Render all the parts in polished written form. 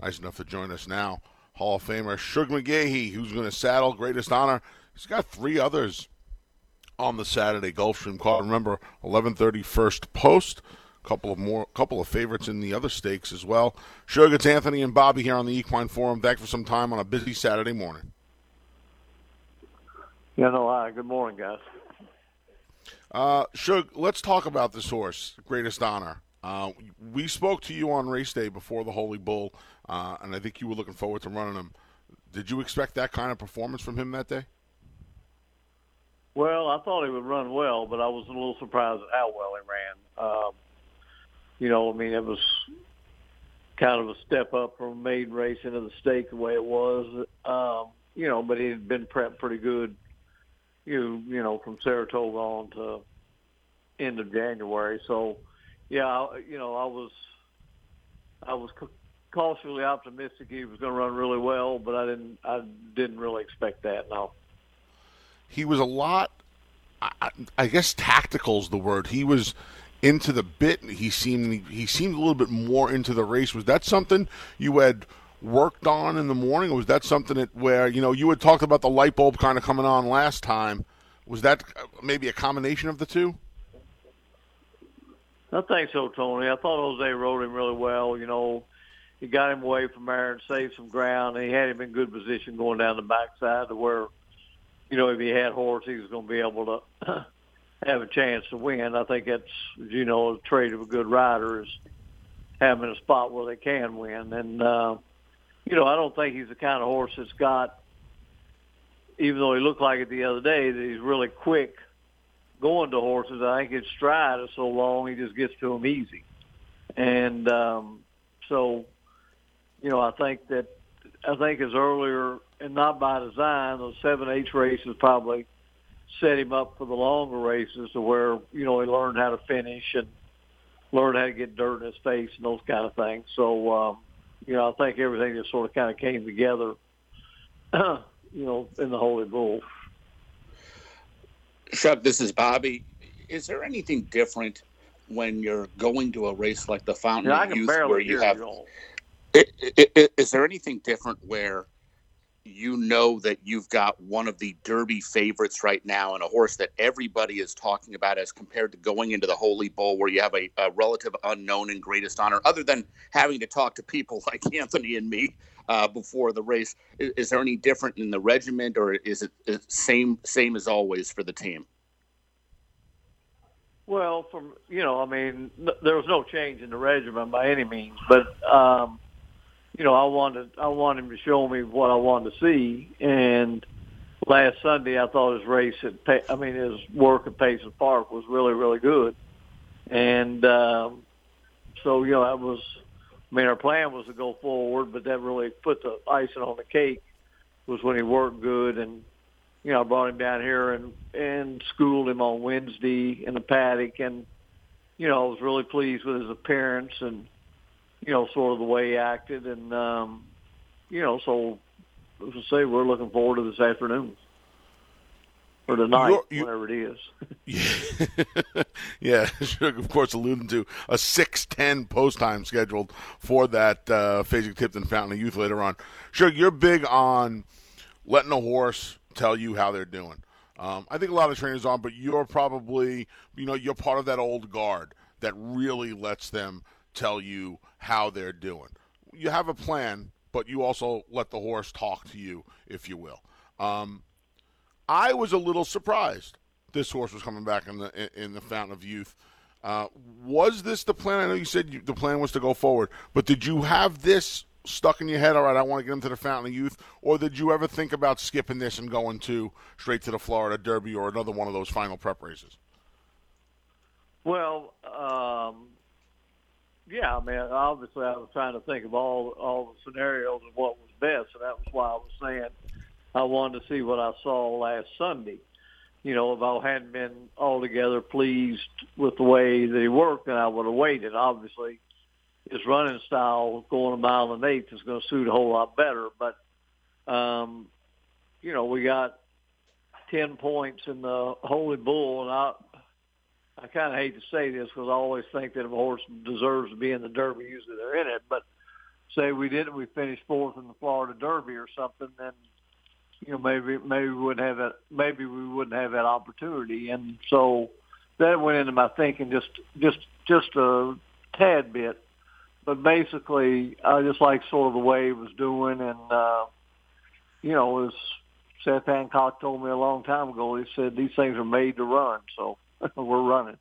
Nice enough to join us now. Hall of Famer Shug McGaughey, who's going to saddle Greatest Honor. He's got three others on the Saturday Gulfstream card. Remember, 11:30 first post. Couple of favorites in the other stakes as well. Shug, it's Anthony and Bobby here on the Equine Forum. Thanks for some time on a busy Saturday morning. Yeah, no, hi. Good morning, guys. Shug, let's talk about this horse, Greatest Honor. We spoke to you on race day before the Holy Bull, and I think you were looking forward to running him. Did you expect that kind of performance from him that day? Well, I thought he would run well, but I was a little surprised at how well he ran. It was kind of a step up from maiden race into the stake the way it was. But he had been prepped pretty good, from Saratoga on to end of January. So, yeah, I was cautiously optimistic he was going to run really well, but I didn't really expect that. No. He was a lot. I guess tactical's the word. He was into the bit. He seemed a little bit more into the race. Was that something you had worked on in the morning, or was that something where you had talked about the light bulb kind of coming on last time? Was that maybe a combination of the two? I think so, Tony. I thought Jose rode him really well. He got him away from there and saved some ground. And he had him in good position going down the backside to where, if he had horse, he was going to be able to have a chance to win. I think that's, a trait of a good rider is having a spot where they can win. And, I don't think he's the kind of horse that's got, even though he looked like it the other day, that he's really quick going to horses. I think his stride is so long, he just gets to them easy. And I think his earlier, and not by design, those 7H races probably set him up for the longer races to where, he learned how to finish and learned how to get dirt in his face and those kind of things. So, I think everything just sort of kind of came together, in the Holy Bull. Shug, this is Bobby. Is there anything different when you're going to a race like the Fountain of Youth where you have? Is there anything different where that you've got one of the Derby favorites right now and a horse that everybody is talking about as compared to going into the Holy Bull where you have a relative unknown in Greatest Honor, other than having to talk to people like Anthony and me before the race? Is there any different in the regiment, or is it same as always for the team? Well, there was no change in the regimen by any means, but I wanted him to show me what I wanted to see. And last Sunday, I thought his his work at Payson Park was really, really good. And that was. Our plan was to go forward, but that really put the icing on the cake was when he worked good. And, I brought him down here and schooled him on Wednesday in the paddock. And, I was really pleased with his appearance and, sort of the way he acted. And, so as I say, we're looking forward to this afternoon. Or tonight, whatever it is. Yeah, of course, alluding to a 6:10 post time scheduled for that Fasig-Tipton Fountain of Youth later on. Shug, you're big on letting a horse tell you how they're doing. I think a lot of trainers are, but you're probably, you're part of that old guard that really lets them tell you how they're doing. You have a plan, but you also let the horse talk to you, if you will. I was a little surprised this horse was coming back in the Fountain of Youth. Was this the plan? I know you said the plan was to go forward, but did you have this stuck in your head? All right, I want to get him to the Fountain of Youth, or did you ever think about skipping this and going straight to the Florida Derby or another one of those final prep races? Well, yeah. Obviously, I was trying to think of all the scenarios and what was best, and that was why I was saying I wanted to see what I saw last Sunday. If I hadn't been altogether pleased with the way that he worked, then I would have waited. Obviously, his running style going a mile and an eighth is going to suit a whole lot better. But, we got 10 points in the Holy Bull, and I kind of hate to say this because I always think that if a horse deserves to be in the Derby, usually they're in it. But say we finished fourth in the Florida Derby or something, then maybe we wouldn't have that opportunity. And so that went into my thinking just a tad bit. But basically, I just like sort of the way he was doing, and as Seth Hancock told me a long time ago, he said these things are made to run, so we're running.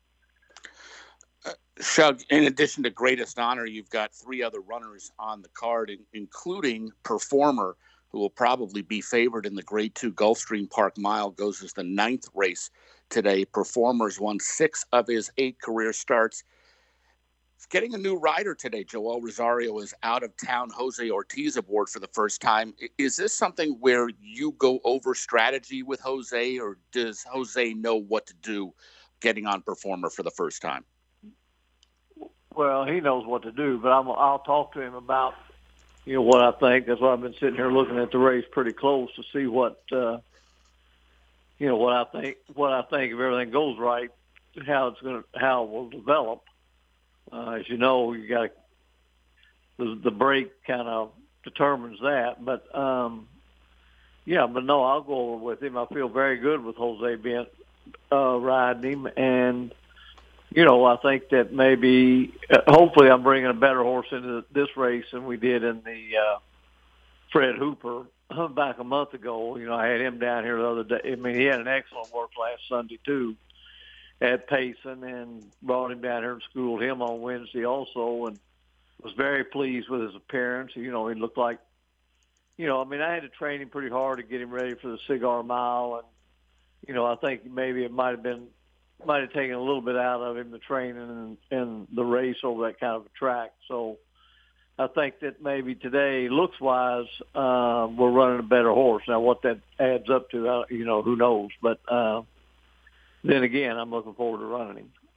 Shug, in addition to Greatest Honor, you've got 3 other runners on the card, including Performer, who will probably be favored in the Grade 2 Gulfstream Park Mile, goes as the 9th race today. Performer's won 6 of his 8 career starts. Getting a new rider today. Joel Rosario is out of town. Jose Ortiz aboard for the first time. Is this something where you go over strategy with Jose, or does Jose know what to do getting on Performer for the first time? Well, he knows what to do, but I'll talk to him about what I think. That's why I've been sitting here looking at the race pretty close to see what I think. What I think, if everything goes right, how it will develop. As you know, you got the break kind of determines that. But but no, I'll go over with him. I feel very good with Jose being riding him, and I think that maybe, hopefully, I'm bringing a better horse into this race than we did in the Fred Hooper back a month ago. I had him down here the other day. I mean, he had an excellent work last Sunday too at Payson, and brought him down here and schooled him on Wednesday also, and was very pleased with his appearance. He looked like, I had to train him pretty hard to get him ready for the Cigar Mile, and, I think maybe it might have taken a little bit out of him, the training and the race over that kind of a track. So I think that maybe today, looks-wise, we're running a better horse. Now, what that adds up to, who knows, but then again, I'm looking forward to running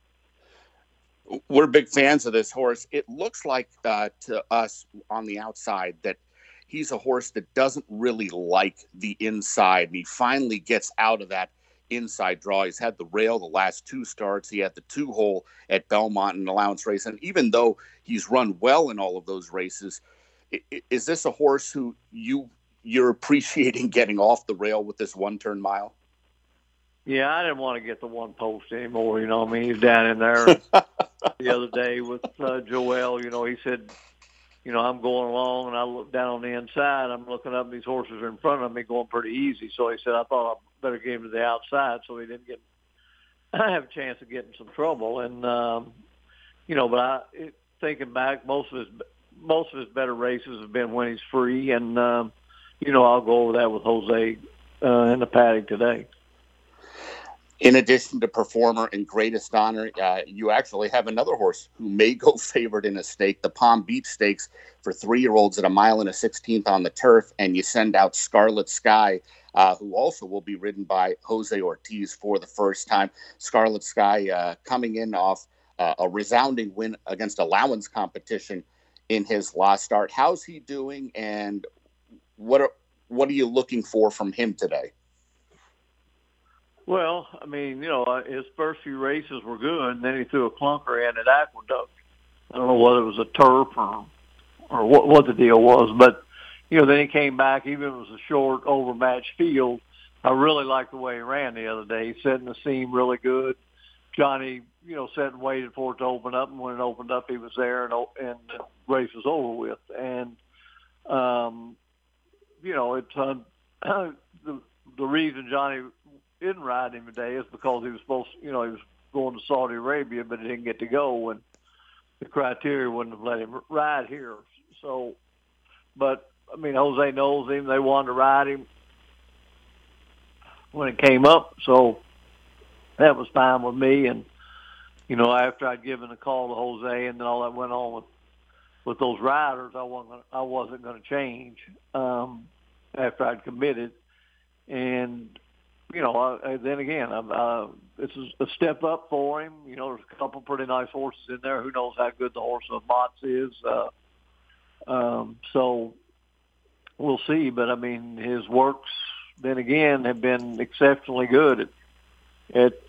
him. We're big fans of this horse. It looks like to us on the outside that he's a horse that doesn't really like the inside, and he finally gets out of that inside draw. He's had the rail the last 2 starts. He had the 2-hole at Belmont and Allowance race, and even though he's run well in all of those races, is this a horse who you're appreciating getting off the rail with this 1-turn mile? Yeah, I didn't want to get the one post anymore. He's down in there the other day with Joel. He said, I'm going along, and I look down on the inside. I'm looking up, and these horses are in front of me going pretty easy. So he said, I thought I'd better get him to the outside so he didn't have a chance of getting some trouble. And, but thinking back, most of his better races have been when he's free. And, I'll go over that with Jose in the paddock today. In addition to Performer and Greatest Honor, you actually have another horse who may go favored in a stake, the Palm Beach Stakes for 3-year-olds at 1 1/16 on the turf, and you send out Scarlet Sky, who also will be ridden by Jose Ortiz for the first time. Scarlet Sky coming in off a resounding win against Allowance competition in his last start. How's he doing, and what are you looking for from him today? Well, his first few races were good, and then he threw a clunker in at Aqueduct. I don't know whether it was a turf or what the deal was, but, then he came back, even if it was a short, overmatched field. I really liked the way he ran the other day. He set in the seam really good. Johnny, sat and waited for it to open up, and when it opened up, he was there, and the race was over with. And, it's the reason Johnny didn't ride him today is because he was supposed to, he was going to Saudi Arabia, but he didn't get to go, and the criteria wouldn't have let him ride here. So, but, Jose knows him. They wanted to ride him when it came up, so that was fine with me. And, after I'd given the call to Jose and then all that went on with those riders, I wasn't going to change after I'd committed. And, then again, it's a step up for him. There's a couple pretty nice horses in there. Who knows how good the horse of Mott's is. So we'll see. But, his works, then again, have been exceptionally good at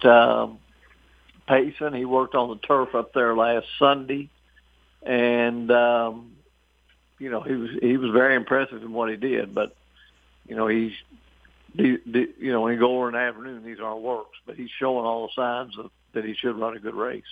Payson. He worked on the turf up there last Sunday. And, he was very impressive in what he did. But when you go over in the afternoon, these aren't works. But he's showing all the signs that he should run a good race.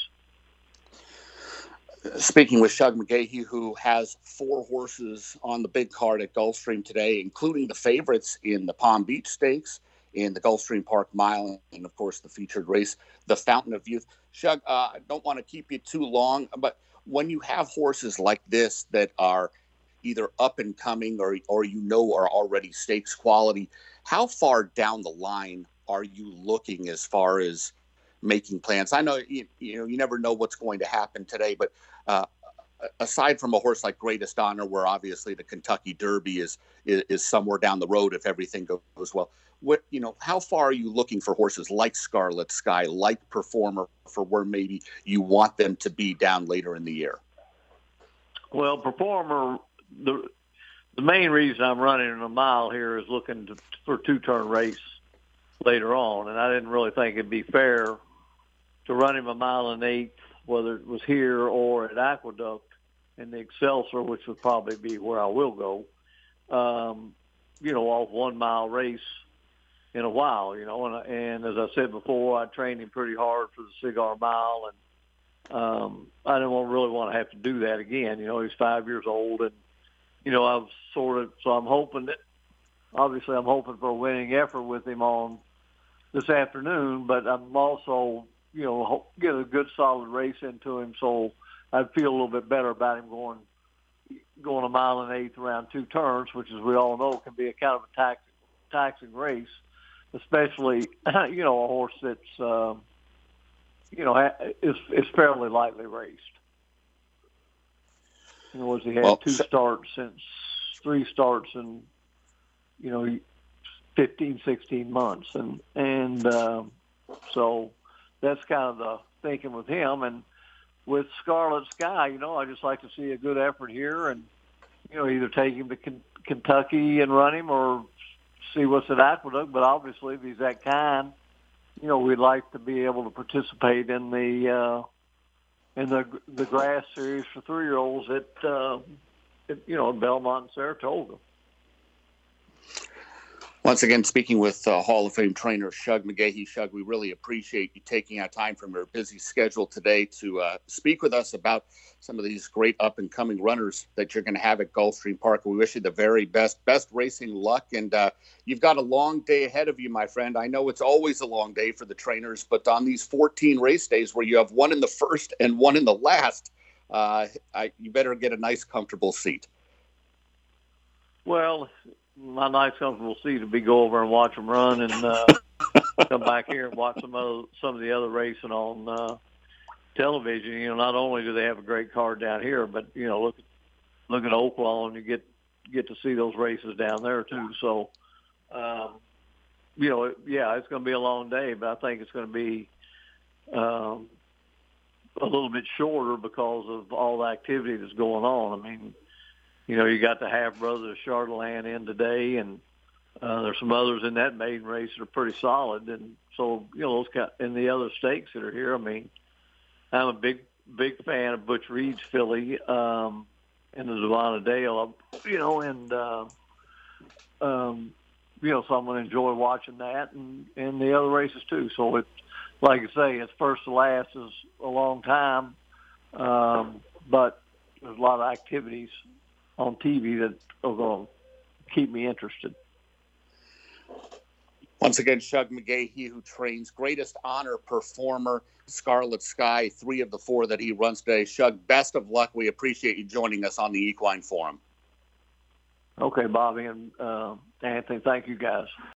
Speaking with Shug McGaughey, who has 4 horses on the big card at Gulfstream today, including the favorites in the Palm Beach Stakes, in the Gulfstream Park Mile, and of course the featured race, the Fountain of Youth. Shug, I don't want to keep you too long, but when you have horses like this that are either up and coming or are already stakes quality, how far down the line are you looking as far as making plans? I know you never know what's going to happen today, but aside from a horse like Greatest Honor, where obviously the Kentucky Derby is somewhere down the road if everything goes well, how far are you looking for horses like Scarlet Sky, like Performer, for where maybe you want them to be down later in the year? Well, Performer, the main reason I'm running in a mile here is looking for 2-turn race later on, and I didn't really think it'd be fair to run him a 1 1/8, whether it was here or at Aqueduct in the Excelsior, which would probably be where I will go, off 1 mile race in a while, and as I said before, I trained him pretty hard for the Cigar Mile, and I didn't really want to have to do that again. He's 5 years old, and, I'm hoping that, obviously I'm hoping for a winning effort with him on this afternoon, but I'm also, get a good solid race into him, so I'd feel a little bit better about him going 1 1/8 around 2 turns, which, as we all know, can be a kind of a taxing race, especially, a horse that's, is fairly lightly raced. He had 3 starts in, 15, 16 months. And so that's kind of the thinking with him. And with Scarlet Sky, I just like to see a good effort here and, either take him to Kentucky and run him or see what's at Aqueduct. But obviously, if he's that kind, we'd like to be able to participate in the grass series for 3-year-olds at Belmont and Saratoga. Once again, speaking with Hall of Fame trainer Shug McGaughey. Shug, we really appreciate you taking out time from your busy schedule today to speak with us about some of these great up-and-coming runners that you're going to have at Gulfstream Park. We wish you the very best racing luck, and you've got a long day ahead of you, my friend. I know it's always a long day for the trainers, but on these 14 race days where you have one in the first and one in the last, you better get a nice, comfortable seat. Well, my nice, comfortable seat would be go over and watch them run and come back here and watch some of the other racing on television. Not only do they have a great card down here, but look at Oaklawn and you get to see those races down there too. So, it's going to be a long day, but I think it's going to be a little bit shorter because of all the activity that's going on. I mean, you got the half brother of Charlotte in today, and there's some others in that maiden race that are pretty solid. And so, those and the other stakes that are here. I mean, I'm a big fan of Butch Reed's filly and the Savannah Dale. So I'm going to enjoy watching that and the other races too. So it's like I say, it's first to last is a long time, but there's a lot of activities on TV that are going to keep me interested. Once again, Shug McGaughey, who trains Greatest Honor, Performer, Scarlet Sky, 3 of the 4 that he runs today. Shug, best of luck. We appreciate you joining us on the Equine Forum. Okay, Bobby and Anthony, thank you guys.